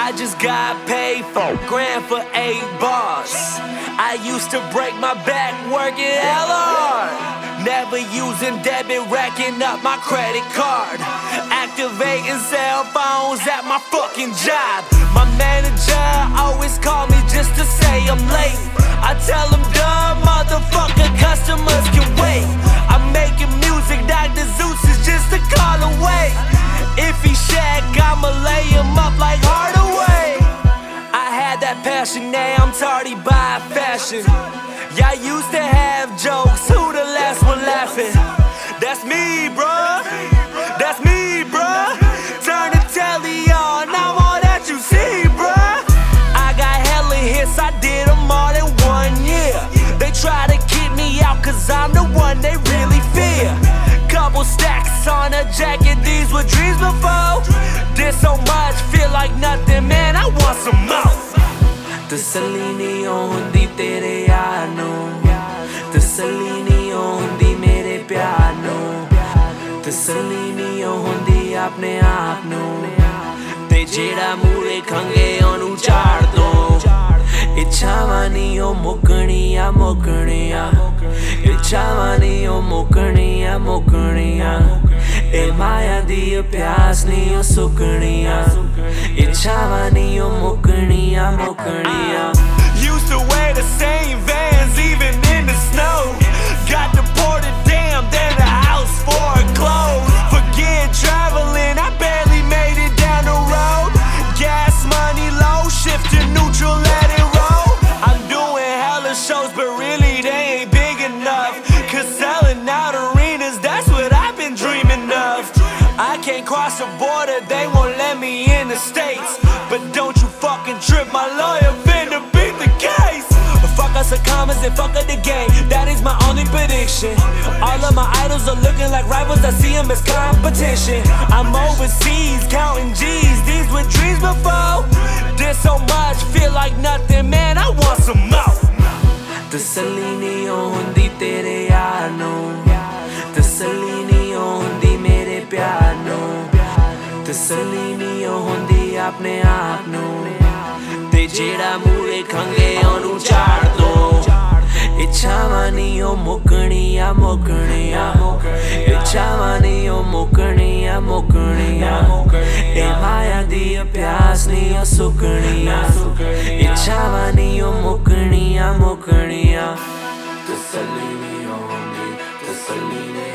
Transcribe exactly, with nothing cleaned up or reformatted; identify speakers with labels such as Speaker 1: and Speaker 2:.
Speaker 1: I just got paid four grand for eight bars. I used to break my back working hella hard. Never using debit, racking up my credit card. Activating cell phones at my fucking job. My manager always call me just to say I'm late. I tell him, duh, motherfucker, customers can wait. I'm making music, Doctor Zeus is just a call away. If he shack, I'ma lay him up like Hardaway. I had that passion, now I'm tardy by fashion. Y'all used to have jokes, who the last one laughing? That's me, bruh. That's me, bruh. Turn the telly on, I'm all that you see, bruh. I got hella hits, I did them all in one year. They try to keep me out cause I'm the one they really fear. Couple stacks on a jacket, these were dreams before. Did so much, feel like nothing, man, I want some more. तसल्ली नहीं होंदी तेरे यार नू, तसल्ली नहीं होंदी मेरे प्यार नू, तसल्ली नहीं होंदी अपने आप नू, ते जेड़ा मूरे खंगे ओनू चाड़ दो। इच्छावां नहीं ओ मुकणियां मुकणियां, इच्छावां नहीं ओ मुकणियां मुकणियां, ए माया दी प्यास नहीं ओ सुकणियां, इच्छावां नहीं ओ मुकणियां मुकणियां। Used to wear the same Vans even in the snow. Got deported, damn, then the house foreclosed. Forget traveling, I barely made it down the road. Gas money low, shift to neutral, let it roll. I'm doing hella shows, but really they ain't big enough. Cause selling out arenas, that's what I've been dreaming of. I can't cross the border, they won't let me in the States. But don't you fucking trip, my lawyer finna beat the case. Fuck us the commas and fuck up the game, that is my only prediction. All of my idols are looking like rivals, I see them as competition. I'm overseas counting G's, these were dreams before. Did so much, feel like nothing, man, I want some more. तसल्ली नहीं होंदी तेरे यार नू, तसल्ली नहीं होंदी मेरे प्यार नू, तसल्ली नहीं होंदी अपने आप नू, ते जेड़ा मूरे खंगे ओनू चाड़ दो। इच्छावां नहीं ओ मुकणियां मुकणियां, इच्छावां नहीं ओ मुकणियां मुकणियां, ए माया दी प्यास नहीं ओ सुकणियां, इच्छावां नहीं ओ मुकणियां मुकणियां। तसल्ली नहीं होंदी, तसल्ली नहीं